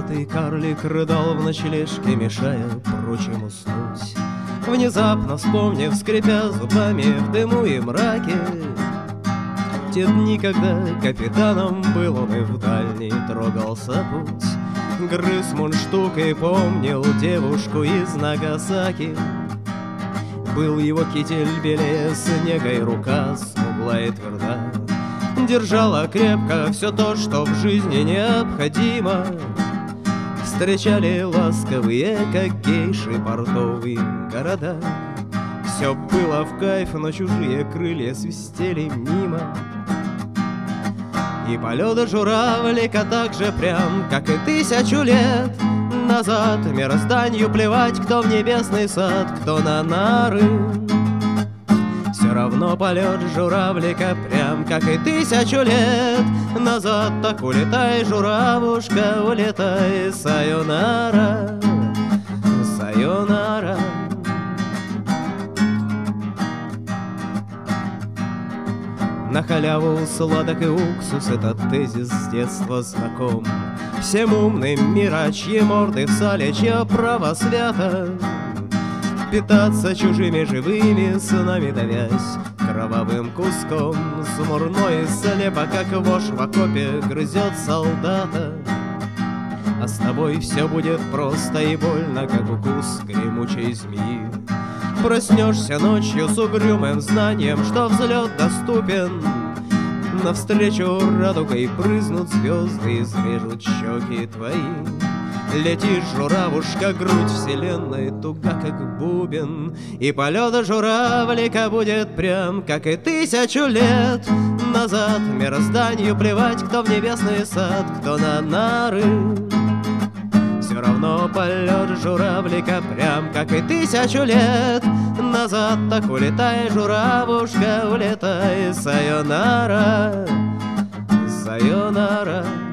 Бородатый карлик рыдал в ночлежке, мешая прочим уснуть. Внезапно вспомнив, скрипя зубами в дыму и мраке, те дни, когда капитаном был он и в дальний трогался путь, грыз мундштук и помнил девушку из Нагасаки. Был его китель белее снега, и рука смугла и тверда держала крепко все то, что в жизни необходимо. Встречали ласковые, как гейши, портовые города. Все было в кайф, но чужие крылья свистели мимо. И полеты журавлика так же прям, как и 1000 лет назад. Мирозданию плевать, кто в небесный сад, кто на нары. Все равно полет журавлика прям, как и 1000 лет назад. Так улетай, журавушка, улетай, сайонара, сайонара. На халяву сладок и уксус, этот тезис с детства знаком. Всем умным мира, чьи морды в сале, чья право свято питаться чужими живыми снами, давясь кровавым куском. Смурной и слепо, как вошь в окопе, грызет солдата. А с тобой все будет просто и больно, как укус гремучей змеи. Проснешься ночью с угрюмым знанием, что взлет доступен. Навстречу радугой прызнут звезды и изрежут щеки твои. Летишь, журавушка, грудь вселенной туга, как бубен. И полет журавлика будет прям, как и 1000 лет назад. Мирозданию плевать, кто в небесный сад, кто на нары. Все равно полет журавлика прям, как и 1000 лет назад. Так улетай, журавушка, улетай, сайонара, сайонара.